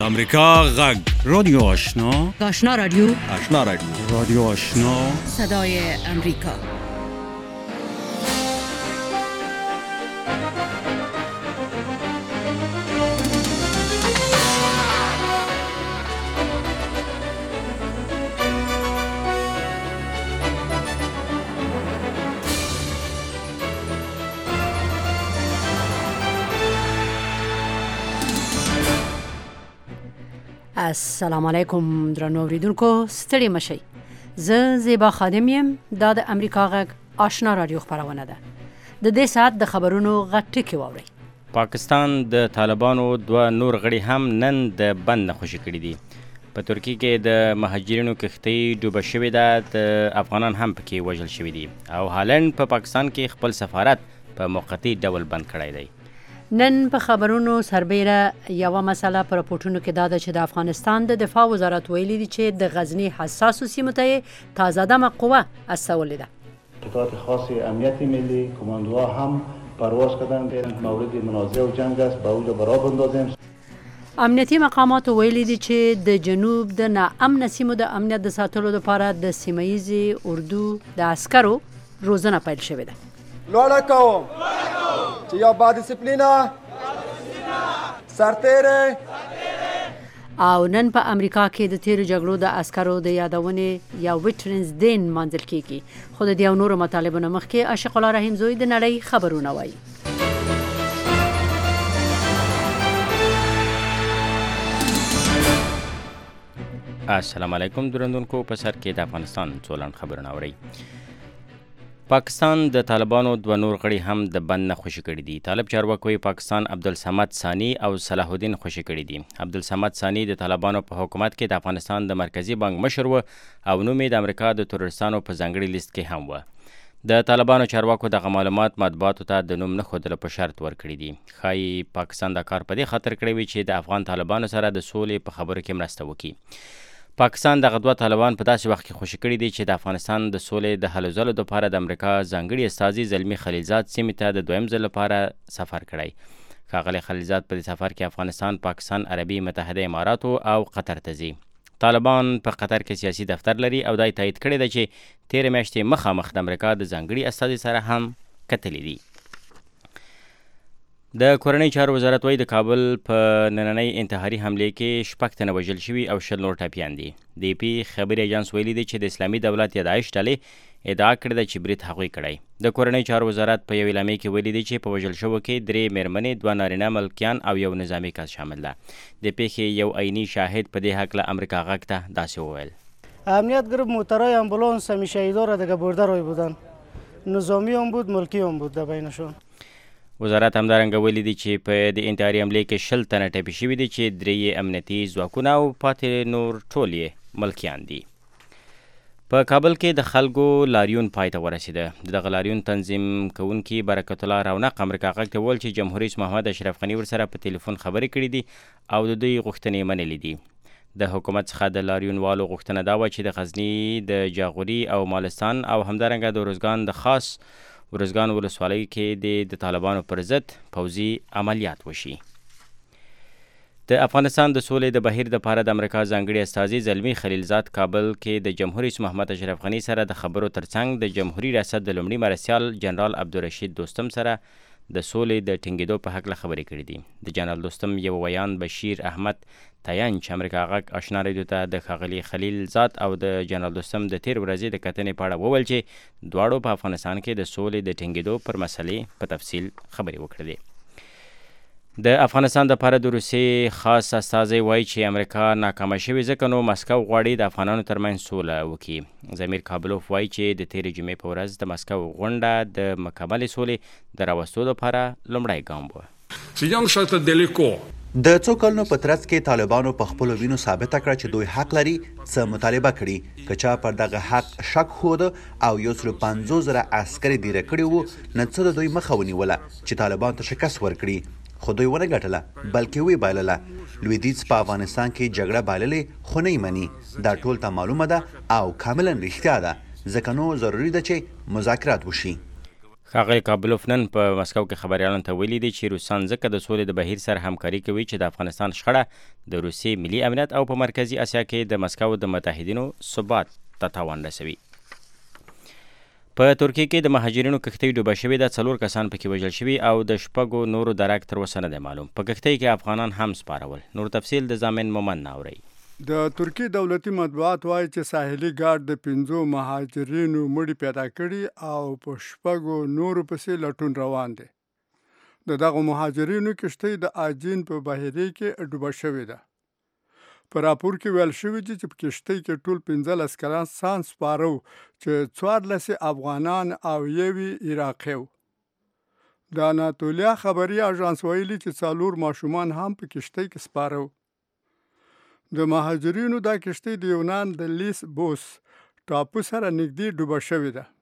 امریکا غږ رادیو آشنا آشنا رادیو رادیو آشنا صدای امریکا. السلام علیکم درنو اوریدونکو، ستړي مشئ. زه زیبا خادم یم. دا د امریکا غږ آشنا رادیو خبرونه ده. د دې ساعت د خبرونو غټ ټکی واورئ. پاکستان د طالبانو دوه نور غړي هم نن د بند نه خوشي کړي دي. په ترکیه کې د مهاجرینو کښتۍ ډوبه شوې ده، د افغانان هم پکې وژل شوي دي، او هالند په پاکستان کې خپل سفارت په موقتي ډول بند کړی دی. نن په خبرونو سربیره یوه مسله په راپورټونو کې دا ده چې د افغانستان د دفاع وزارت ویلي دي چې د غزني حساسو سیمو ته یې تازه دمه قوه استولې ده. قطعات خاص امنیت ملی کماندوها هم پرواز کردن. مورد منازعه و جنگ است، به اونجا برا بندازیم. امنیتي مقاماتو ویلي دي چې د جنوب د ناامنه سیمو د امنیت د ساتلو لپاره د سیمه‌ییزې اردو د عسکرو روزنه پیل شوې ده. لوړه کوم چې یا با ډیسپلینا سرتیره. او نن په امریکا کې د تیرو جګړو د عسکرو د یادونې یا ویټرنز ډے نمانځل کیږي. خو د دې او نورو مطالبو نه مخکې عاشق الله رحیم زوی د نړۍ خبرونه وایي. السلام علیکم درنوونکو، په سر کې د افغانستان څولن خبرونه اورئ. پاکستان د طالبانو دوه نور غړي هم د بند نه خوشي کړي دي. طالب چارواکو پاکستان عبدالصمد ثاني او صلاح الدین خوشي کړي دي. عبدالصمد ثاني د طالبانو په حکومت کې د افغانستان د مرکزی بانک مشر و او نوم یې د امریکا د تروریستانو په ځانګړي لیست کې هم و. د طالبانو چارواکو دغه معلومات مطبوعاتو ته د نوم نه ښودلو په شرط ورکړي دي. ښایي پاکستان دا کار په دې خاطر کړی وي چې د افغان طالبانو سره د سولې په خبرو کې مرسته وکړي. پاکستان دغه دوه طالبان په داسې وخت کې خوشي کړي دي چې د افغانستان د سولې د هلو ځلو لپاره د امریکا ځانګړي استازي زلمي خلیلزاد سیمې ته د دویم ځل لپاره سفر کړی. ښاغلی خلیلزاد په دې سفر کې افغانستان، پاکستان، عربي متحده اماراتو او قطر ته ځي. طالبان په قطر کې سیاسي دفتر لري او دا یې تایید کړی ده چې تېرې میاشتې مخامخ د امریکا د ځانګړي استازي سره هم کتلي دي. د کورنۍ چارو وزارت وایي د کابل په نننۍ انتحاري حملې کې 6 تنه وژل شوي او 20 نور ټپیان دي. د ای پي خبري ایجنس ویلي دی چې د اسلامي دولت یا داعش ډلې ادعا کړې ده چې برید هغوی کړی. د کورنۍ چارو وزارت په یو اعلامیه کې ویلي دی چې په وژل شوو کې 3 میرمنې، 2 نارینه ملکیان او یو نظامي کس شامل ده. د پیښې یو عیني شاهد په دې هکله امریکا غږ ته داسې وویل: امنیت گروپ موترهای امبولانس همیشه ایدار دیگه برده روی بودن، نظامی هم بود، ملکی هم بود در بینشون. وزارت همدارنګه ویلي دی چې په د انتحاري حملې کې 20 تنه ټپي شوي دي چې 3 امنیتي ځواکونه او پاتې نور ټول یې ملکیان دي. په کابل کې د خلکو لاریون پای ته ورسېده. دغه لاریون تنظیم کوونکي برکت الله رونق امریکا غږ ته وویل چې جمهور رئیس محمد اشرف غني ورسره په ټلیفون خبرې کړې دي او د دوی غوښتنې منلې دي. د حکومت څخه د لاریون والو غوښتنه دا وه چې د غزني، د جاغوري او مالستان او همدارنګه د ارزګان د خاص ارزګان ولسوالۍ کې د طالبانو پر ضد پوځي عملیات وشي. د افغانستان د سولې د بهیر دپاره د امریکا ځانګړي استازي زلمي خلیلزاد کابل کې د جمهور رئیس محمد اشرف غني سره د خبرو ترڅنګ د جمهوري ریاست د لومړي مرستیال جنرال عبدالرشید دوستم سره د سولې د ټینګېدو په هکله خبرې کړې دي. د جنرال دوستم یو ویان بشیر احمد تاینچ امریکا غږ آشنا رادیو ته د ښاغلي خلیلزاد او د جنرال دوستم د تیر ورځې د کتنې په اړه وویل چې دواړو په افغانستان کې د سولې د ټینګېدو پر مسلې په تفصیل خبرې وکړې. د افغانستان دپاره د روسیې خاص استازی وایي چې امریکا ناکامه شوې ځکه نو مسکو غواړي د افغانانو ترمنځ سوله وکړي. زمیر کابلوف وایي چې د تیرې جمعې په ورځ د مسکو غونډه د مکملې سولې د راوستو لپاره لومړی ګام و. د څو کلونو په ترڅ کې طالبانو په خپلو وینو ثابته کړه چې دوی حق لري څه مطالبه کړي. که چا پر دغه حق شک ښود او 150,000 عسکر یې دیره کړي وو، نو څه د دوی مخه ونیوله چې طالبان ته شکست ورکړي. خو دوی ونه ګټله بلکې ویې بایلله. لویدیځ په افغانستان کې جګړه بایللې خو نه یې مني. دا ټول ته معلومه ده او کاملا رښتیا ده، ځکه نو ضروري ده چې مذاکرات وشي. ښاغلی کابلوف نن په مسکو کې خبریالانو ته ویلي دي چې روسان ځکه د سولې د بهیر سره همکاري کوي چې د افغانستان شخړه د روسیې ملي امنیت او په مرکزي اسیا کې د مسکو د متحدینو ثبات ته تاوان رسوي. په ترکیه کې د مهاجرینو کښتۍ ډوبه شوې ده. 4 کسان پکې وژل شوي او د 6 نورو درک تر اوسه نه دی معلوم. په کښتۍ کې افغانان هم سپارول. نور تفصیل د زامن مومن ناوري. د ترکیه دولتي مطبوعات وایي چې ساحلي ګارد د 5 مهاجرینو مړي پیدا کړي او په 6 نورو پسې لټون روان دی. دغه مهاجرینو کښتۍ د آجین په بحیرې کې ډوبه شوې ده. په راپور کې ویل شوي چې په کښتۍ کې ټول 15 کسان سپاره وو چې 14 افغانان او 1 عراقي وو. د اناتولیا خبري اژانس ویلي چې 4 ماشومان هم په کښتۍ کې سپاره وو. د مهاجرینو دا کښتۍ د یونان د لیس بوس ټاپو سره نږدې ډوبه شوې ده.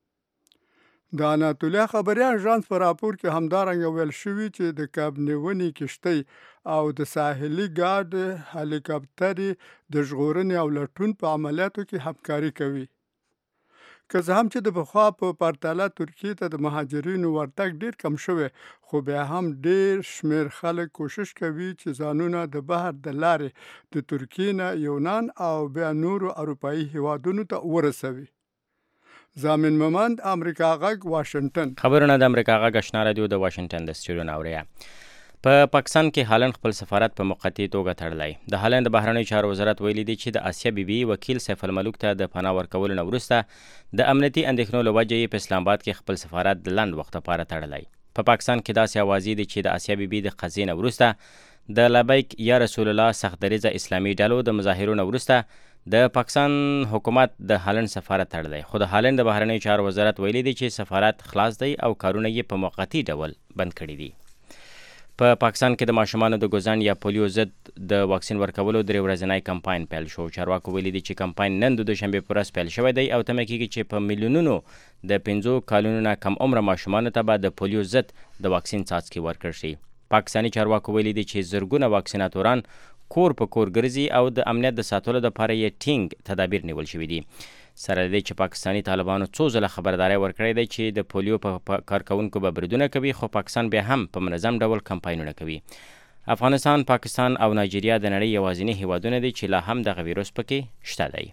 د اناتولیا خبري اژانس په راپور کې همدارنګه ویل شوي چې د کب نیونې کښتۍ او د ساحلي ګارد هلیکاپټر د ژغورنې او لټون په عملیاتو کې همکاري کوي. که څه هم چې د پخوا په پرتله ترکیې ته د مهاجرینو ورتګ ډیر کم شوی، خو بیا هم ډیر شمیر خلک کوشش کوي چې ځانونه د بحر د لارې د ترکیې نه یونان او بیا نورو اروپایي هیوادونو ته ورسوي. زامن ممند، امریکا غږ، واشنگټن. خبرونه د امریکا غږ آشنا رادیو د واشنگټن د سټوډیو نه اوري. په پاکستان کې هالند خپل سفارت په موقتي توګه تړلی. د هالند د بهرنیو چارو وزارت ویلي دی چې د آسیا بیبي وکیل سیف الملوک ته د پناه ورکولو نه وروسته د امنیتي اندېښنو له وجې په اسلام آباد کې خپل سفارت د لنډ وخت لپاره تړلی. په پاکستان کې داسې اوازې دي چې د آسیا بیبي د قضیې نه وروسته د لبیک یا رسول الله سخت دریځه اسلامي ډلو د مظاهرو نه وروسته د پاکستان حکومت د هالند سفارت تړلی. خو د هالند د بهرنیو چارو وزارت ویلي دی چې سفارت خلاص دی او کارونه یې په موقتي ډول بند کړي دي. په پاکستان کې د ماشومانو د ګوزن یا پولیو ضد د واکسین ورکولو 3 ورځنی کمپاین پیل شو. چارواکو ویلي دي چې کمپاین نن د دوشنبې په ورځ پیل شوی دی او تمه کېږي چې په میلیونونو د 5 کالونو نه کم عمره ماشومانو ته به د پولیو ضد د واکسین څاڅکي ورکړل شي. پاکستاني چارواکو ویلي دي چې زرګونه واکسیناتوران کور په کور ګرځي او د امنیت د ساتلو لپاره یې ټینګ تدابیر نیول شوي دي. سره دې چې پاکستاني طالبانو څو ځله خبرداری ورکړی دی چې د پولیو په کارکوونکو به بریدونه کوي، خو پاکستان بیا هم په منظم ډول کمپاینونه کوي. افغانستان، پاکستان او نایجیریا د نړۍ یوازینی هیوادونه دي چې لا هم دغه ویروس پکې شته دی.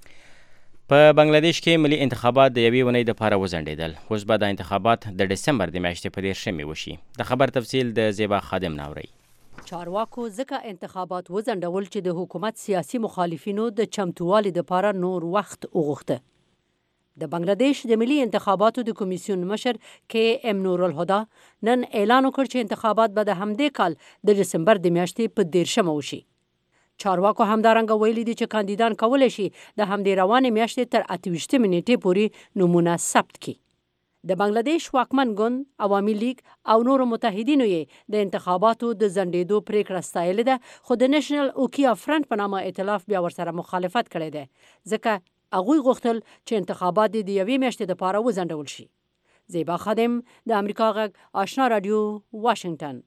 په بنگلاديش کې ملي انتخابات د 1 اونۍ لپاره وځنډېدل. اوس به د انتخابات د ډسمبر د میاشتې په 13 وشي. د خبر تفصیل د زیبا خادم ناوري. چارواکو ځکه انتخابات وځنډول چې د حکومت سیاسي مخالفینو د چمتووالي لپاره نور وخت وغوښته. د بنگلاديش د ملي انتخاباتو د کمیسیون مشر کې ام نور الهدا نن اعلان وکړ چې انتخابات به د همدې کال د دسمبر د میاشتې په 13 وشي. چارواکو همدارنګه ویلي دي چې کاندیدان کولی شي د همدې روانې میاشتې تر 28 نیټې پورې نمونه ثبت کړي. د بنگلاديش واکمن ګوند، عوامي لیگ او نورو متحدینو یې د انتخاباتو د ځنډېدو پریکړه ستایلې ده، خو د نېشنل اوکیا فرنټ په نامه ائتلاف بیا ورسره مخالفت کړی دی، ځکه هغوی غوښتل چې انتخابات د 1 میاشتې لپاره وځنډول شي. زیبا خادم، د امریکا غږ آشنا رادیو، واشنگټن.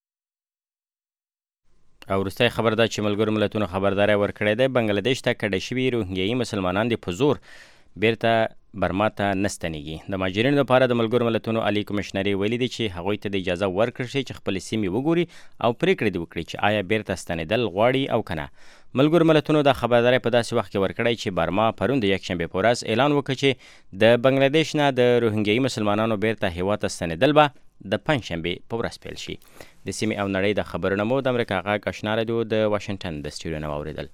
او وروستی خبر ده چې ملګرو ملتونو خبرداری ورکړی دی بنگلاديش ته کډه شوي روهینګیایي مسلمانان دي په زور بیرته برما ته نه ستنېږي. د مهاجرینو لپاره د ملګرو ملتونو عالی کمشنري ویلي دي چې هغوی ته د اجازه ورکړل شي چې خپلې سیمې وګوري او پریکړې دې وکړي چې آیا بیرته ستنېدل غواړي او که نه. ملګرو ملتونو د خبرداری په داسې وخت کې ورکړی چې برما پرون د یکشنبې په ورځ اعلان وکړ چې د بنگلاديش نه د روهینګیایي مسلمانانو بیرته هیواد ته ستنېدل به د پنجشنبې په ورځ پیل شي. د سیمې او نړۍ د خبرونه مو د امریکا غږ آشنا رادیو د واشنګټن د سټوډیو نه واورېدل.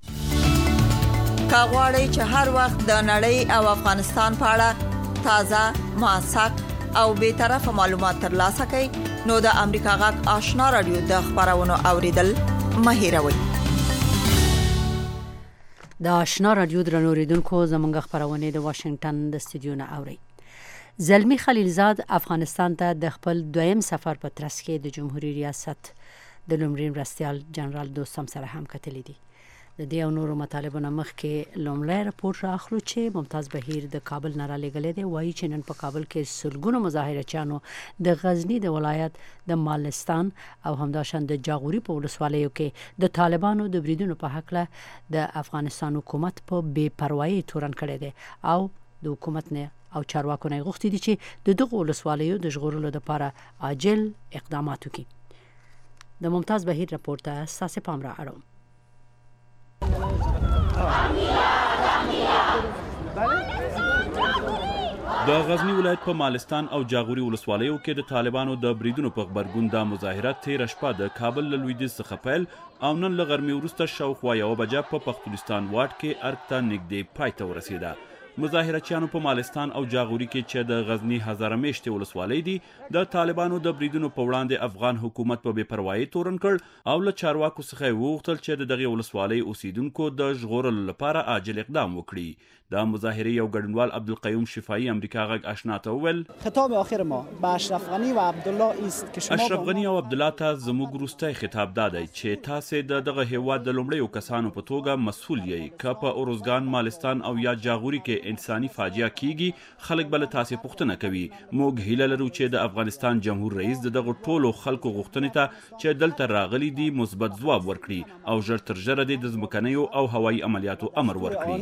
که غواړئ چې هر وخت د نړۍ او افغانستان په اړه تازه، موثق او بی‌طرفه معلومات ترلاسه کړئ نو د امریکا غږ آشنا رادیو د خبرونو اوریدل مه هېروئ. د آشنا رادیو درنو اوریدونکو، زموږ خبرونه د واشنگټن د سټوډیو نه اوري. زلمی خلیلزاد افغانستان ته د خپل دویم سفر په ترڅ کې د جمهوریت ریاست د لومړي مرستیال جنرال دوستم سره هم کتلی دي. د دې او نورو مطالبو نه مخکې لومړی راپور راخلو چې ممتاز بهیر د کابل نه رالیږلی دی. وایي چې نن په کابل کې سلګونو مظاهرچیانو د غزني د ولایت د مالستان او همداشان د جاغوري په ولسوالیو کې د طالبانو د بریدونو په هکله د افغانستان حکومت په بې پروایي تورن کړی دی او د حکومت نه او چارواکو نه غوښتي دي چې د دغه ولسوالیو د ژغورلو لپاره عاجل اقدامات وکړي. د ممتاز بهیر راپور ته ساسه پام را اړوم. د غزنی ولایت په مالستان او جاغوري ولسوالیو کې د طالبانو د بریدونو په غبرګون د مظاهره تیره شپه د کابل له لویدیځ څخه پیل او نن له غرمې وروسته شاوخوا 1 بجه په پختونستان واټ کې ارګ ته نږدې پای ته ورسېده. مظاهرچیانو په مالستان او جاغوري کې چې د غزنی هزاره میشتې ولسوالۍ دي د طالبانو د بریدونو په وړاندې افغان حکومت په بې پروایۍ تورن کړ او له چارواکو څخه یې وغوښتل چې د دغې ولسوالۍ اوسیدونکو د ژغورلو لپاره عاجل اقدام وکړي. د مظاهرې یو ګډونوال عبدالقیوم شفاعي امریکا غږ آشنا ته وویل خطاب آخر ما به اشرف غنی و عبدالله است که شما اشرف غنی او عبدالله ته زموږ وروستی خطاب دا دی چې تاسې د دغه هیواد د لومړیو کسانو په توګه مسؤل یې که په اروزګان مالستان او یا جاغوري کې انساني فاجعه کیږي خلک به له تاسې پوښتنه کوي. موږ هیله لرو چې د افغانستان جمهور رئیس د دغه ټولو خلکو غوښتنې ته چې دلته راغلي دي مثبت ځواب ورکړي او ژر تر ژره د ځمکنیو او هوایي عملیاتو امر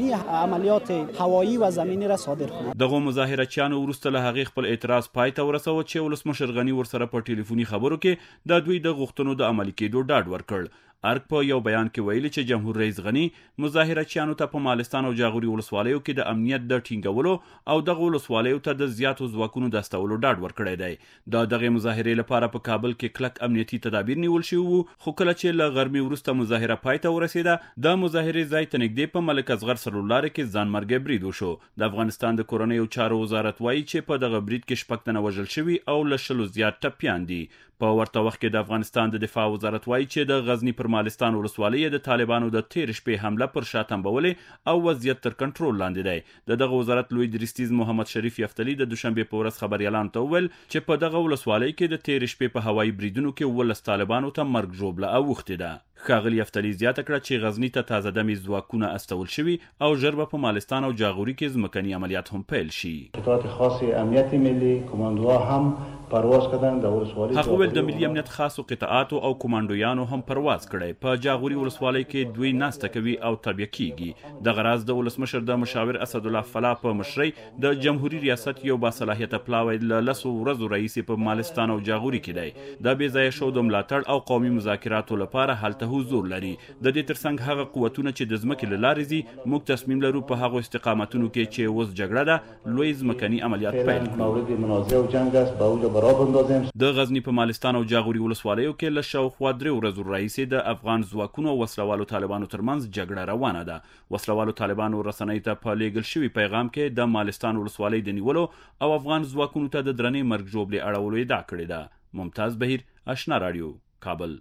ورکړي. هوایی و زمینی را صادر کند. دغه مظاهرچیانو وروسته له هغې خپل اعتراض پای ته ورسوه چې ولسمشر غني ورسره په ټلیفوني خبرو کې د دوی د غوښتنو د عملي کېدو ډاډ ورکړ. ارګ په یو بیان کې ویلي چې جمهور رئیس غني مظاهرچیانو ته په مالستان او جاغوري ولسوالیو کې د امنیت د ټینګولو او دغه ولسوالیو ته د زیاتو ځواکونو د استولو ډاډ ورکړی دی. د دغه مظاهرې لپاره په کابل کې کلک امنیتي تدابیر نیول شوي وو خو کله چې له غرمې وروسته مظاهره پای ته ورسېده د مظاهرې ځای ته نږدې په ملک اصغر سرلارې کې ځانمرګی برید وشو. د افغانستان د کورنیو چارو وزارت وایي چې په دغه برید کې 6 تنه وژل شوي او له 100 زیات ټپیان دي. په ورته وخت کې د افغانستان د دفاع وزارت وایي چې د غزنی پر مالستان ولسوالۍ د طالبانو د تیر شپې حمله پر شا تنبولې او وضعیت تر کنټرول لاندې دی. دغه وزارت لوی درستیز محمد شریف یفتلی د دوشنبه په ورځ خبريالانو ته وویل چې په دغه ولسوالۍ کې د تیر شپې په هوایي بریدونو کې 12 طالبانو ته مرګ ژوبله اوښتې ده. ښاغلي یفتلی زیاته کړه چې غزنی ته تازه دمې ځواکونه استول شوي او ژر به په مالستان او جاغوري کې ځمکني عملیات هم پیل شي. قطعات خاص امنیت ملی کماندوها هم پرواز کردن د ولسوالۍ هغه ول د ملي امنیت خاصو قطعاتو او کمانډویانو هم پرواز کړي. په جاغوري ولسوالۍ کې دوی ناسته کوي او تابع کیږي. د غراز د ولسمشر د مشاور اسد الله فلا په مشرۍ د جمهوریت ریاست یو باصلاحیت پلاوی له لسو ورځو رئیس په مالستان او جاغوري کې دی. د بې ځایه شو د ملاتړ او قومي مذاکراتو لپاره هلته حضور لري. د دې ترڅنګ هغه قوتونه چې د ځمکې له لارې ځي موږ تصمیم لرو په هغو استقامتونو کې چې اوس جګړه ده لوی ځمکني عملیات پیل کړو. د غزنی په مالستان او جاغوري ولسوالیو کې له شاوخوا 3 ورځو راهیسې د افغان ځواکونو او وسلوالو طالبانو ترمنځ جګړه روانه ده. وسلوالو طالبانو رسنۍ ته په لیږل شوي پیغام کې د مالستان ولسوالۍ د نیولو او افغان ځواکونو ته د درنې مرګ ژوبلې اړولو ادعا کړې ده. ممتاز بهیر آشنا رادیو کابل.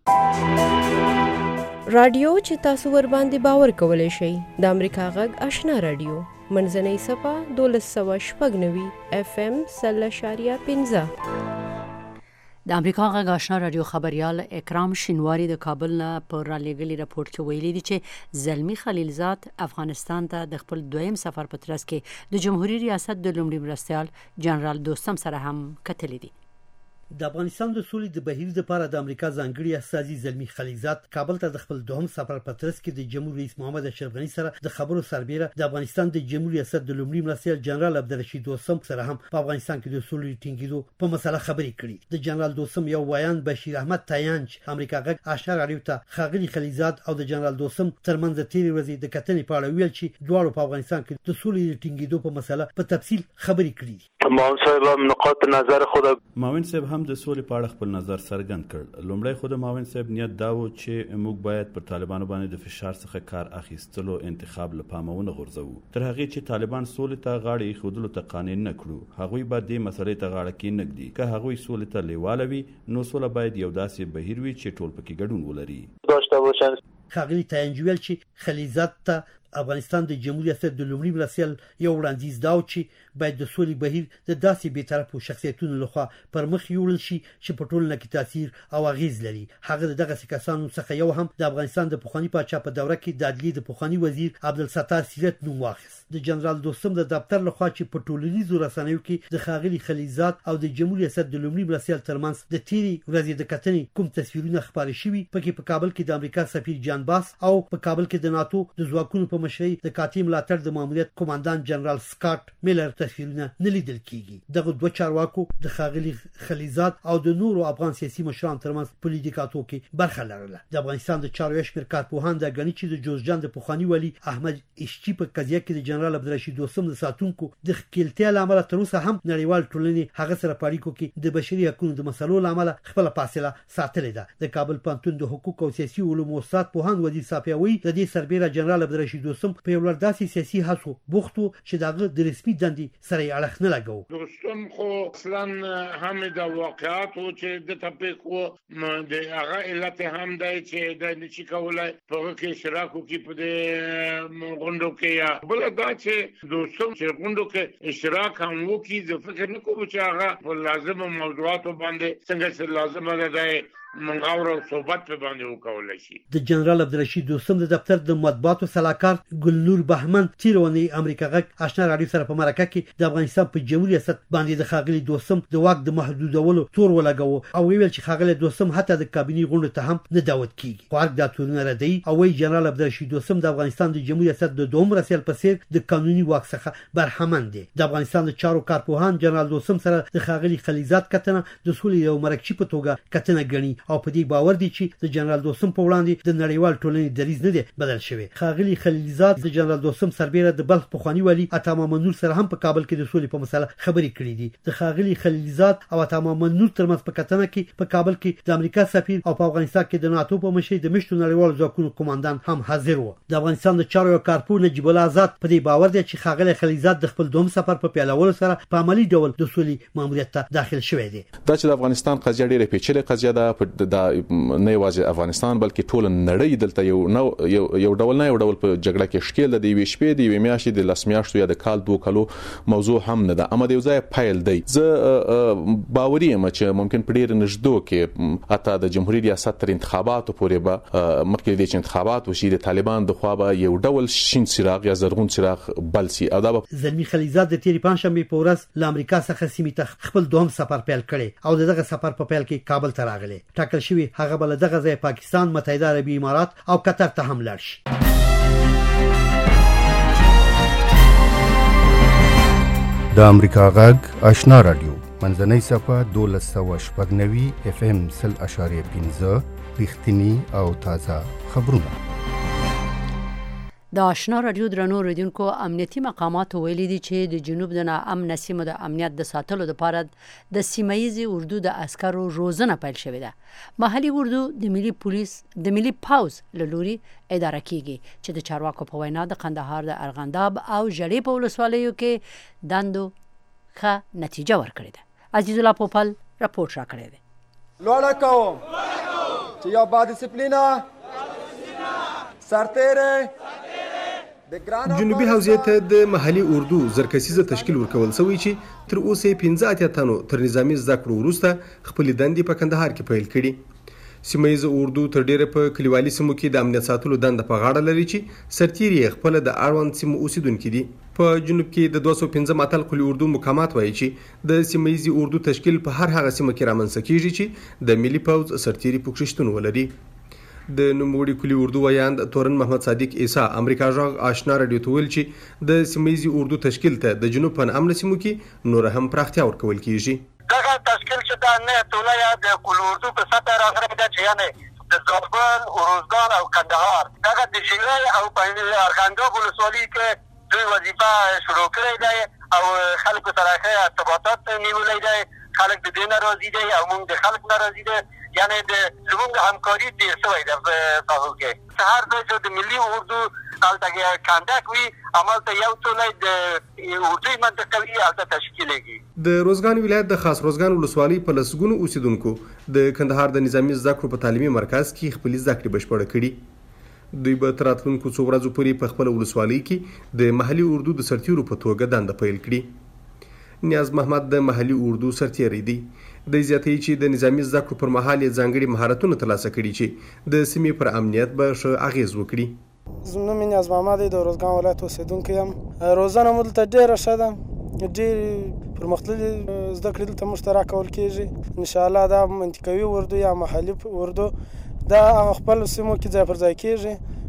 رادیو چې تاسو ور باندې باور کولای شئ د امریکا غږ آشنا رادیو منځنۍ صفه 1290 FM 0.15. د امریکا غږ آشنا رادیو خبريال اکرام شینواری د کابل نه پر رالیږلي راپورټ کې ویلي دي چې زلمی خلیلزاد افغانستان ته د خپل دویم سفر په ترڅ کې د جمهوریت ریاست د لومړي مرستیال جنرال دوستم سره هم کتلي دي. د افغانستان د سولې د بهیر لپاره د امریکا ځانګړي استازي زلمی خلیلزاد کابل ته د خپل دوهم سفر په ترڅ کې د جمهور رئیس محمد اشرف غنی سره د خبرو سربېره د افغانستان د جمهور ریاست د لومړي مرستیال جنرال عبدالرشید دوستم سره هم په افغانستان کې د سولې ټینګېدو په مسله خبرې کړې. د جنرال دوستم یو ویان بشیر احمد تایانچ امریکا غږ آشنا رادیو ته خاغلی خلیلزاد او د جنرال دوستم ترمنځ تیرې ورځې د کتنې په اړه ویل چې دواړو په افغانستان کې د سولې ټینګېدو په مسله په تفصیل خبرې کړې. معاون صاحب هم نقاط نظر خود معاون صاحب هم د سولې په اړه خپل نظر څرګند کړ. لومړی خو د معاون صاحب نیت دا و چې موږ باید پر طالبانو باندې د فشار څخه کار اخیستلو انتخاب له پامه ونه غورځوو تر هغې چې طالبان سولې ته غاړه ایښودلو ته قانع نه کړو. هغوی به دې مسلې ته غاړه کېنږدي. که هغوی سولې ته لیواله وي نو سوله باید یو داسې بهیر وي چې ټول پکې ګډون ولري. خاغلی تاینجویل چې خلیلزاد ته افغانستان د جمهوریت ریاست د لومړي مرستیال یو وړاندیز دا چې باید د سولې بهیر د داسې بی‌طرفو شخصیتونو لخوا پر مخ یوړل شي چې په ټولنه کې تاثیر او اغیز لري. هغه دغه کسانو څخه یو هم د افغانستان د پخوانی پاچا په دوره کې د عدلیې د پخوانی وزیر عبدالستار سیرت نوم واخیست. د جنرال دوستم د دفتر لخوا چې په ټولنیزو رسنیو کې د خاغلی خلیلزاد او د جمهوریت ریاست د لومړي مرستیال ترمنځ د تیرې ورځې د کتنې کوم تصویرونه خپاره شوي پکې په کابل کې د امریکا سفیر جان باس او په کابل کې د ناتو د ځواکونو په په مشرۍ د کاتیم ملاتړ د ماموریت کمانډان جنرال سکاټ میلر تصویرونه نه لیدل کیږي. دغه دوه چارواکو د ښاغلي خلیزات او د نورو افغان سیاسي مشرانو ترمنځ په لیدکاتو کې برخه لرله. د افغانستان د چارو شمېر کارپوهان د غني چې د جوزجان د پخوانی ولی احمد اشچی په قضیه کې د جنرال عبدالرشید دوستم د ساتونکو د خپلتیا لامل تر اوسه هم نړیوال ټولنې هغه سره پاړیکو کې د بشري حقوقو د مسلو لامل خپل فاصله ساتلې ده. د کابل پوهنتون د حقوق او سیاسي علومو استاد پوهاند وزیر صافیوي د دې سربېره جنرال عبدالرشید دوستم په یو داسې سیاسي هڅو بوختو چې دغه د رسمي دندې سره یې اړخ نه لګاو. دوستم خو اصلا هم د واقعات او چې د تطبیق د هغه علت هم دی چې د نشي کولای په کې اشتراک وکړي په دې غونډو کې یا بل دا چې دوستم چې غونډو کې اشتراک هم وکړي زه فکر نه کوم چې هغه په لازمو موضوعاتو باندې څنګه چې لازمه ده منغور او صحبت په باندې وکولای شي. د جنرال عبدالرشید دوستم د دفتر د مطبوعاتو صلاحکار ګلنور بهمن تیرونی امریکا غږ آشنا رادیو سره په مرکه کې د افغانستان په جمهوریت ریاست باندې د ښاغلي دوستم د واک د محدودولو تور ولګاوه او ویل چې ښاغلي دوستم حتی د کابینې غونډې ته هم نه دعوت کیږي. خو هغه د تورونه ردی او وی جنرال عبدالرشید دوستم د افغانستان د جمهوریت ریاست د دوم رسل په څیر د قانوني واک څخه برخمن دي. د افغانستان د چارو کارپوهان جنرال دوستم سره د ښاغلي خلیزات کتنه د سولې یو مرکچی په توګه کتنه غني او په دې باور چې د جنرال دوستم په وړاندې د نړیوال ټولنې دریځ نه دی بدل شوی. ښاغلي خلیلزاد د جنرال دوستم سربېره د بلخ پخوانی ولی عطا محمد نور سره هم په کابل کې د سولې په مسله خبرې کړې دي. د ښاغلي خلیلزاد او عطا محمد نور ترمنځ په کتنه کې په کابل کې د امریکا سفیر او په افغانستان کې د ناتو په مشرۍ د مشتو نړیوال ځواکونو کمانډان هم حاضر و. د افغانستان د چارو کارپوه نجیب الله آزاد په دې باور دی چې ښاغلي خلیلزاد د خپل دوم سفر په پیلولو سره په عملی ډول د سولې ماموریت ته داخل شوی دی. دا چې د افغانستان قضیه ډېره پیچلې قضیه ده د نه یوازې افغانستان بلکې ټول نړۍ دلته یو ډول په جګړه کې شکیل د یوې شپې د یوې میاشتې د لس میاشتو یا د کال 2 کالو موضوع هم نه ده اما د یو ځای پیل دی. زه باوري یم چې ممکن په ډېر نږدې کې حتی د جمهوریت ریاست تر انتخاباتو پورې به مخکې د انتخابات وشي د طالبان د خوا به یو ډول شین څراغ یا زرغون څراغ بل سي. او دا زلمی خلیزات د تیری پنځشنبه په ورځ له امریکا څخه سیمې ته خپل دوهم سفر پیل کړي او دغه سفر په پیل کې کابل ته راغلی. ټاکل شوی هغه بل دغه ځای پاکستان، متحده عربی امارات او قطر ته هم لاړ شي. د امریکا غږ آشنا رادیو منځنۍ صفحه 1290 FM 0.5 رښتینی او تازه خبرونه. د آشنا رادیو درنو ریډونکو امنیتي مقامات ویلي دي چې د جنوب د ناامن سیمو د امنیت د ساتلو لپاره د سیمایي اردو د عسکرو روزنه پیل شوې ده. محلي اردو د ملي پولیس د ملي پاوز له لوري اداره کیږي چې د چارواکو په وینا د قندهار د ارغنداب او ژړې په ولسوالیو کې دندو ښه نتیجه ورکړې ده. عزیز الله پوپل راپورټ راکړی دی. لوړه کوم چې یا با ډیسپلینا سرتیره جنوبي حوزې ته د محلي اردو زرکسیزه تشکیل ورکول شوی چې تر اوسه 15 تنو تر نظامی زده کړو وروسته خپل دندې په کندهار کې پیل کړي. سیمایي اردو تر ډیره په کلیوالي سیمو کې د امنیت ساتلو دنده په غاړه لري چې سرتیري خپل د اړوند سیمو اوسیدونکو دي. په جنوب کې د 215 متل قلی اردو مقامات وایي چې د سیمایي اردو تشکیل په هر هغه سیمه کې رامنځته کیږي چې د ملي پوز سرتیري پکې شتون ولري. د نوموړي کلی اردو ویاند تورن محمد صادق عیسی امریکا غږ آشنا رادیو ته ویل چې د سیمایي اردو تشکیل ته د جنوب په امن سیمو کې نور هم پراختیا ورکول کیږي. دغه تشکیل چې د نه ټولیا د کلی اردو په سطح راغلی د چیانه د زابل، اروزګان او کندهار دغه د شیرای او په ارغنداب ولسوالۍ کې دوی وظیفه شروع کړې ده او خلکو سره ښه ارتباطات نیولې ده. خلک د دې ناراضي دي او موږ د خلک ناراضي دي، یعنی د زموږ همکاري ډېر شوی ده په هغو کې. هر ځای چې د ملي اردو هلته کندک وي همالته یو څولی د اردوي منطقه وي هلته تشکیلېږي. د روزګان ولایت د خاص روزګان ولسوالۍ په لسګونو اوسیدونکو د کندهار د نظامي زده کړو په تعلیمي مرکز کې خپلې زده کړې بشپړه کړي. دوی به تر راتلونکو څو ورځو پورې په خپله ولسوالۍ کې د محلي اردو د سرتیرو په توګه دنده پیل کړي. نیاز محمد د محلي اردو سرتیری دی. د زیاتې چې د نظامی زده کړو پر مهال یې ځانګړي مهارتونه ترلاسه کړي چې د سیمې پر امنیت به ښه اغیز وکړي. زما نوم نیاز محمد دی، د روزګان ولایت اوسیدونکی یم. روزنه مو دلته ډېره ښه ده، ډېرې پرمختللې زده کړې دلته موږ ته راکول کېږي. انشاءالله دا منطقوي اردو یا محلي اردو دا هغه خپل سیمو کې ځای پر ځای کېږي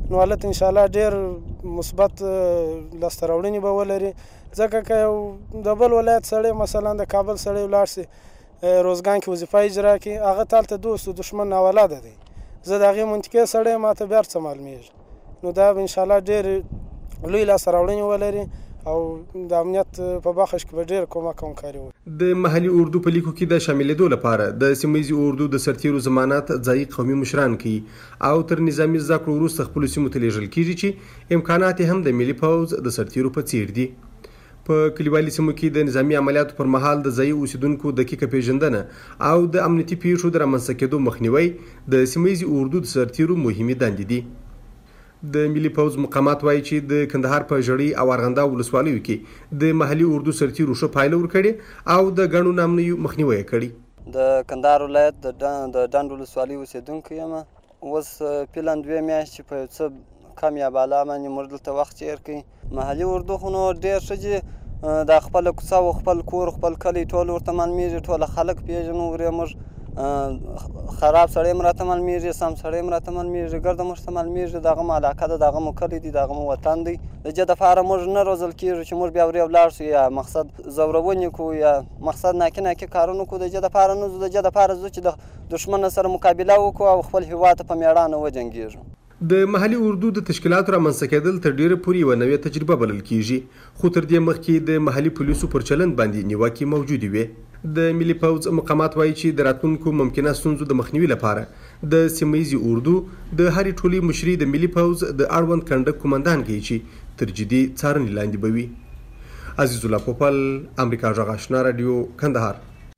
نو هلته انشاءالله ډېر مثبت لاسته راوړنې به ولري. ځکه که یو د بل ولایت سړی مثلا د کابل سړی ولاړ سي روزګان کې وظیفه اجرا کړي، هغه ته هلته دوست و دښمن ناولاده دی. زه د هغې منطقې سړی ما ته بیا هر څه معلومېږي. نو دا به انشاءالله ډېر لوی لاسته راوړنې ولري او د امنیت په بخش کې به ډېر کومک او همکاري وکړي. د محلي اردو په لیکو کې د شاملېدو لپاره د سیمهیزي اردو د سرتیرو ضمانت ځایي قومي مشران کوي او تر نظامي زده کړو وروسته خپلو سیمو ته لیږل کېږي چې امکانات یې هم د ملي پوځ د سرتیرو په څیر دي. په کلیوالي سیمو کې د نظامي عملیاتو پر مهال د ځایي اوسیدونکو دقیقه پیژندنه او د امنیتي پیښو د رامنځته کېدو مخنیوی د سیمهیزي اردو د سرتیرو مهمې دندې دي. د ملي پوځ مقامات وایي چې د کندهار په ژړۍ او ارغنداو ولسوالیو کې د محلي اردو سرتیرو ښه پایله ورکړې او د ګڼو نامنیو مخنیوی یې کړي. د کندهار ولایت د ډنډ ولسوالۍ اوسېدونکی یم. اوس فعلا 2 میاشتې په یو څه کامیاباله باندې موږ دلته وخت تېر کړي. محلي اردو خو نو ډېر ښه دي، د خپله کوڅه او خپل کور خپل کلی ټول ورته معلومېږي، ټوله خلک پېژنو. ورې موږ خراب سړی هم راته معلومېږي، سم سړی هم راته معلومېږي، ګرده موږ ته معلومېږي دغه مو علاقه ده، دغه مو کلی دی، دغه مو وطن دی. د دې دپاره موږ نه روزل کېږو چې موږ بیا ورې ولاړ شو یا مقصد زورونې کوو یا مقصد ناکي کارونه کوو. د دې دپاره نه ځو، د دې دپاره ځو چې د دښمن سره مقابله وکړو او خپل هېواد ته په مېړانه وجنګېږو. د محلي اردو د تشکیلاتو رامنځته کېدل تر ډېره پورې یوه نوې تجربه بلل کېږي، خو تر دې مخکې د محلي پولیسو پر چلند باندې نیوکې موجودې وې. د ملي پوځ مقامات وایي چې د راتلونکو ممکنه ستونزو د مخنیوي لپاره د سیمهیزي اردو د هرې ټولۍ مشري د ملي پوځ د اړوند کنډک قومندان کوي چې تر جدي څارنې لاندې به وي. عزیز الله پوپل، امریکا غږ آشنا رادیو، کندهار.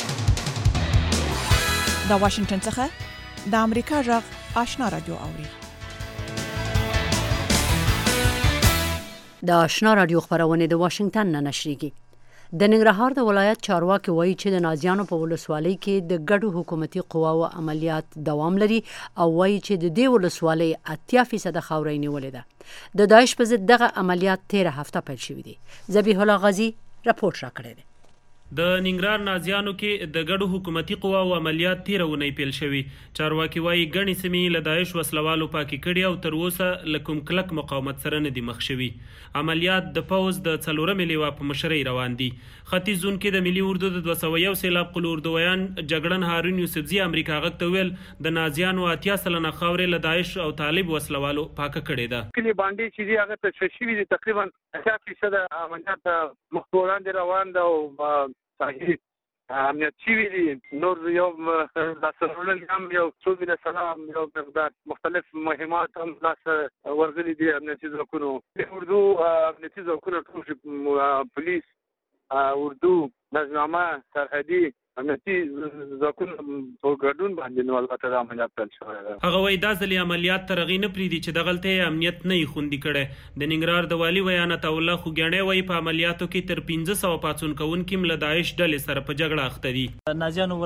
د واشنگټن څخه د امریکا غږ آشنا رادیو اوري. د آشنا رادیو خبرونه د واشنگټن نه نشریږي. د ننګرهار د ولایت چارواکي وایي چې د نازیانو په ولسوالۍ کې د ګډو حکومتي قواو عملیات دوام لري او وایي چې د دې ولسوالۍ 80% خاورې نیولې ده. د داعش په ضد دغه عملیات 13 هفته پیل شوي دي. ذبیح الله غازی راپورټ راکړی دی. د ننګرهار نازیانو کې د ګډو حکومتي قواو عملیات 13 اونۍ پیل شوي. چارواکي وایي ګڼې سیمې له داعش وسلوالو پاکې کړي او تر اوسه له کوم کلک مقاومت سره نه دي مخ شوي. عملیات د پوځ د 4مې لیوا په مشرۍ روان دي. ختیځ زون کې د ملي اردو د 201 سیلاب قل اردویان جګړن هارون یوسفزي امریکا غږ ته ویل د نازیانو 80% خاورې له داعش او طالب وسلوالو پاکه کړې ده. کلی باندې چې دی هغه تشویش شوي دي، تقریبا 80% عملیات مخ روان ده او صحیح امنیت شوي دي. نور یو لاسرولل هم یو څو بله سلام یو مقدار مختلف مهمات هم لاسه ورغلي دي امنیتي ځواکونو. اردو امنیتي ځواکونه ټول پولیس، اردو، نظامه، سرحدي امنیتي ځواکونه په ګډون باندې نو البته د عملیات پیل شوی ده. هغه وایي دا ځلې عملیات تر هغې نه پرېږدي چې دغلته امنیت نه یې خوندي کړی. د ننګرهار د والي ویانت الله خوږیاڼی وایي په عملیاتو کې تر 1500 پاڅون کوونکي هم له داعش ډلې سره په جګړه اخته دي. نازیانو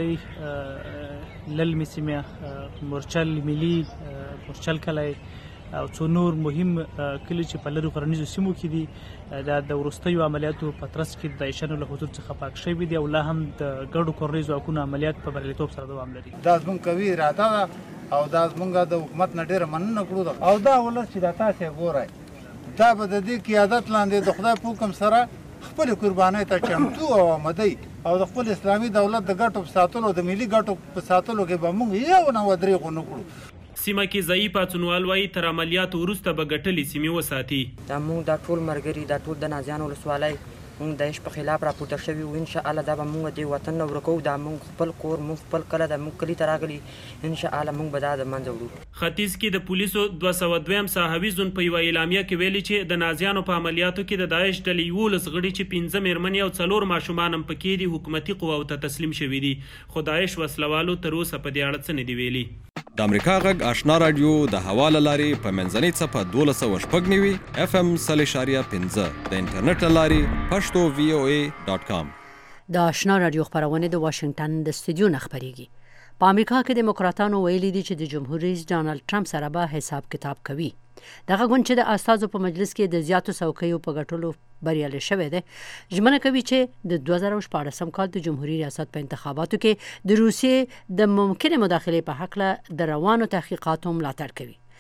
ولسوالۍ، للمي سیمه، مورچل ملي، مورچل کلی او څو نور مهم کلی چې په لرو غرنیزو سیمو کې دي دا د وروستیو عملیاتو په ترڅ کې د داعشانو له حدود څخه پاک شوي دي او لا هم د ګډو کورنیو ځواکونو عملیات په بریالیتوب سره دوام لري. دا زموږ قوي اراده ده او دا زموږ د حکومت نه ډېره مننه کړو او دا ولس چې دا تاسې ګورئ دا به د دې قیادت لاندې د خدای په حکم سره خپل قربانۍ ته چمتو او آمادی او د خپل اسلامي دولت د ګټو په ساتلو د ملي ګټو په ساتلو کې به موږ یو نه ودرېږو نه کړو. سیمه کې ځایي پاڅونوال وایي تر عملیاتو وروسته به ګټلې سیمې وساتي. دا موږ دا ټول ملګري دا ټول د نازیانو ولسوالۍ موږ د داعش په خلاف راپورته شوي وو. انشاءالله دا به موږ د وطن نه ورکوو. دا موږ خپل کور، موږ خپل کلی، دا موږ کلي ته راغلي، انشاءالله موږ به دا د منځه وړو. ختیځ کې د پولیسو 202 ساحوي زون په یوه اعلامیه کې ویلي چې د نازیانو په عملیاتو کې د داعش ډلې 11 غړي چې 15 مېرمنې او 4 ماشومان هم پکې دي حکومتي قواو ته تسلیم شوي دي، خو داعش وسلوالو تر اوسه په دې اړه څه نه دي ویلي. د امریکا غږ آشنا رادیو د هوا له لارې په منځنۍ څپه 1290 FM 0.5 د انټرنیټ له لارې پښتو VOA.com. د آشنا رادیو خبرونه د واشنگټن د استودیو نه خبريږي. په امریکا کې دیموکراتانو ویلي دي چې د جمهور رئیس ډانلډ ټرمپ سره به حساب کتاب کوي. دغه غونډه چې د استازو په مجلس کې د زیاتو څوکیو په ګټلو بریالي شوه ده، ژمنه کوي چې د 2014 کال د جمهوریت ریاست په انتخاباتو کې د روسیې د ممکنه مداخلې په حق له د روانو تحقیقاتو ملاتړ کوي.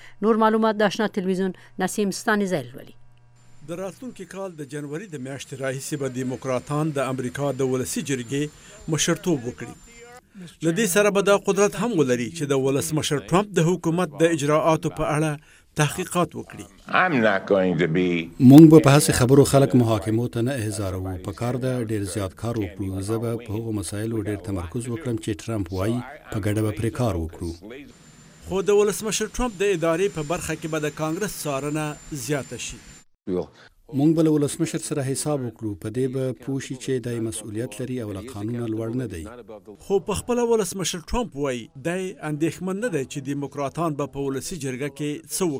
نور معلومات د آشنا تلویزیون نسیم ستانی زیل ولی. د راتلونکي کال د جنوري د میاشتې راهیسې به دیموکراتان د امریکا د ولسي جرګې مشرتوب وکړي. له دې سره به دا قدرت هم ولري چې د ولسمشر ټرمپ د حکومت د اجراءاتو په اړه تحقیقات وکړي. مونږ به په هڅه خبرو خلک محاکمو ته نه احضارو. په کار ده ډیر زیات کار وکړو. زه به په هغو مسایلو ډیر تمرکز وکړم چې ټرمپ وایي په ګډه به پرې کار وکړو. خو د ولسمشر ټرمپ د ادارې په برخه کې به د کانګرس څارنه زیاته شي. مونږ به له ولسمشر سره حساب وکړو. په دې به پوه شي چې دی مسؤلیت لري او له قانونه لوړ نه دی. خو په خپله ولسمشر ټرمپ وایي دی اندېښمن نه دی چې دیموکراتان به په ولسي جرګه کې څه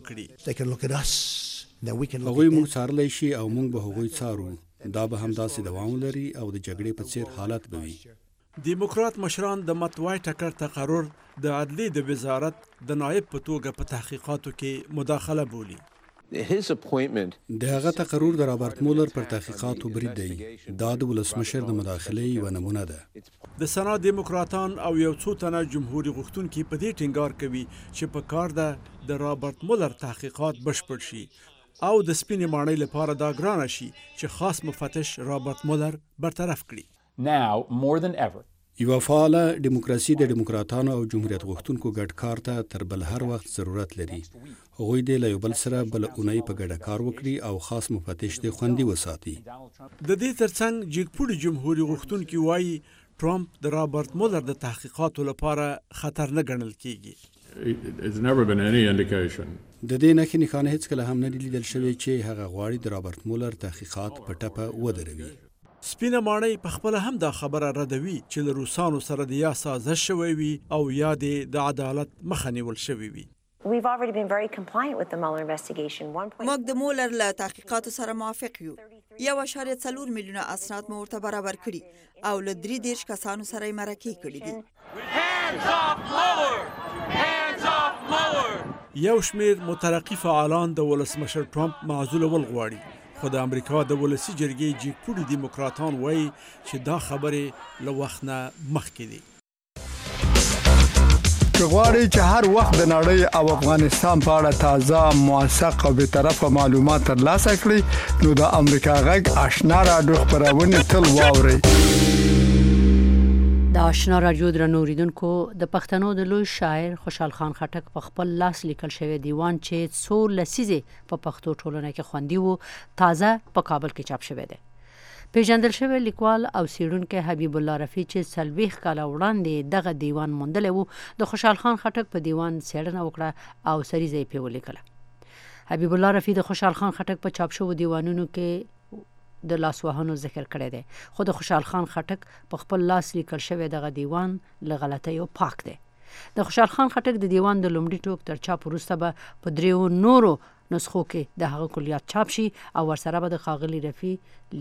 وکړي. هغوی مونږ څارلی شي او مونږ به هغوی څارو. دا به همداسې دوام لري او د جګړې په څیر حالت به وي. دیموکرات مشران د مت وای ټکر تقرر د عدلیې د وزارت د نایب په توګه په تحقیقاتو کې مداخله بولي. د هغه تقرر د رابرټ مولر پر تحقیقاتو برید دی. دا د ولسمشر د مداخلې یوه نمونه ده. د سنا دیموکراتان او یو څو تنه جمهوري غوښتونکي په دې ټینګار کوي چې په کار ده د رابرټ مولر تحقیقات بشپړ شي او د سپینې ماڼۍ لپاره دا ګرانه شي چې خاص مفتش رابرټ مولر برطرف کړي. یوه فعاله دیموکراسي د دیموکراتانو او جمهوریت غوښتونکو ګډ کار ته تر بل هر وخت ضرورت لري. هغوی دې له یو بل سره بله اونۍ په ګډه کار وکړي او خاص مفتش دې خوندي وساتي. د دې ترڅنګ جګپوړي جمهوري غوښتونکي وایي ټرمپ د رابرټ مولر د تحقیقاتو لپاره خطر نه ګڼل کیږي. د دې نښې نښانې هېڅکله هم نه دي لیدل شوي چې هغه غواړي د رابرټ مولر تحقیقات په ټپه ودروي. سپینه ماڼۍ په خپله هم دا خبره ردوي چې له روسانو سره د یا سازش شوی وي او یا د عدالت مخه نیول شوی وي. موږ د مولر له تحقیقاتو سره موافق یو. 1.4 میلیونه اسناد مو ورته برابر کړي او له 33 کسانو سره یې مرکې کړي دي. یو شمیر مترقي فعالان د ولسمشر ټرمپ معزولول غواړي. خو د امریکا د ولسي جرګې جګپوړي دیموکراتان وایي چې دا خبرې له وخت نه مخکې دي. که غواړئ چې هر وخت د نړۍ او افغانستان په اړه تازه، موثق او بیطرفه معلومات ترلاسه کړئ نو د امریکا غږ آشنا راډیو خپرونې تل واورئ. د آشنا راډیو درنو اوریدونکو، د پښتنو د لوی شاعر خوشحال خان خټک په خپل لاس لیکل شوی دیوان چې څو لسیزې په پښتو ټولنه کې خوندي وو تازه په کابل کې چاپ شوی دی. پیژندل شوی لیکوال او څېړونکی حبیب الله رفیع چې 40 کاله وړاندې دغه دیوان موندلی وو، د خوشحال خان خټک په دیوان څېړنه وکړه او سریزه یې پرې ولیکله. حبیب الله رفیع د خوشحال خان خټک په چاپ شوو دیوانونو کې د لاسوهنو ذکر کړی دی، خو د خوشحال خان خټک په خپل لاس لیکل شوی دغه دیوان له غلطیو پاک دی. د خوشحال خان خټک د دیوان د لومړي ټوک تر چاپ وروسته به په 3 نورو نسخو کې د هغه کلیات چاپ شي او ورسره به د ښاغلي رفیع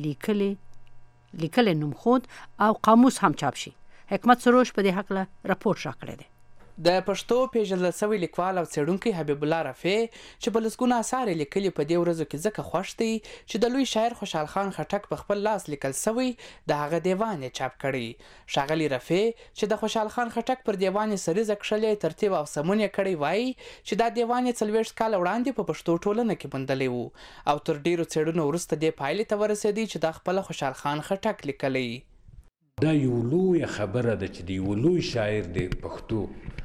لیکلی نومخود او قاموس هم چاپ شي. حکمت سروش په دې هکله راپورټ راکړی دی. د پښتو پیژندل شوی لیکوال او څېړونکی حبیب الله رفیع چې په لسګونه اثار یې لیکلي په دې ورځو کې ځکه خوښ دی چې د لوی شاعر خوشحال خان خټک په خپل لاس لیکل شوی د هغه دیوان یې چاپ کړی. ښاغلي رفیع چې د خوشحال خان خټک پر دیوان یې سریزه کښلې، ترتیب او سمون یې کړی، وایي چې دا دیوان یې 40 کاله وړاندې په پښتو ټولنه کې موندلی وو او تر ډیرو څېړنو وروسته دې پایلې ته ورسېدی چې دا خپله خوشحال خان خټک لیکلی. دا یو لوی خبره ده چې د یو لوی شاعر د پښتو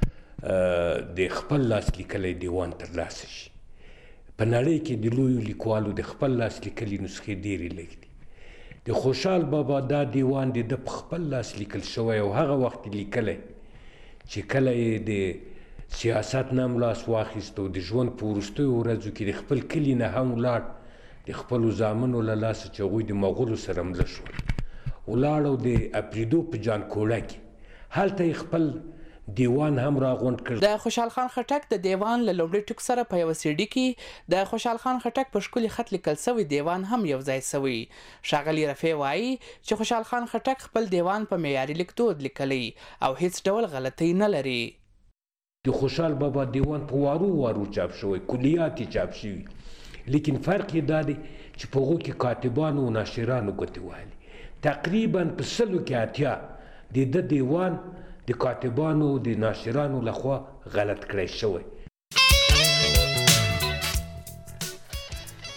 د خپل لاس لیکلی دیوان ترلاسه شي. په نړۍ کې د لویو لیکوالو د خپل لاس لیکلي نسخې ډېرې لږ دي. د خوشحال بابا دا دیوان د په خپل لاس لیکل شوی او هغه وخت لیکلی چې کله یې د سیاست نه هم لاس واخیست او د ژوند په وروستیو ورځو کې د خپل کلي نه هم ولاړ، د خپلو زامنو له لاسه چې هغوی د مغولو سره مله شول، ولاړ او د اپریدو په جانکوړه کې هلته یې خپل دیوان هم راغونډ کړ. د خوشحال خان خټک د دیوان له لومړي ټوک سره په یوه سیډي کې د خوشحال خان خټک په ښکلي خط لیکل شوی دیوان هم یو ځای شوی. ښاغلي رفیع وایي چې خوشحال خان خټک خپل دیوان په معیاري لیکدود لیکلی او هیڅ ډول غلطۍ نه لري. د خوشحال بابا دیوان په وارو چاپ شوی، کلیات یې چاپ شوي، لیکن فرق یې دا دی چې په هغو کې کاتبانو او ناشرانو ګوتې وهلي. تقریبا په 100 کې 80 د ده دیوان د کاتبانو د ناشرانو لخوا غلط کړی شوی.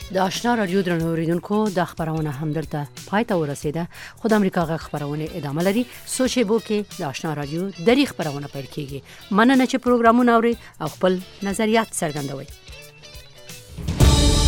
د آشنا رادیو درنو اوریدونکو د خبرونه هم دلته پای ته ورسیده. خو د امریکا غږ خبرونه ادامه لري. سوچې بو کې د آشنا رادیو د خبرونه پیل کیږي. مننه چې پروګرامونه اوري او خپل نظریات څرګندوي.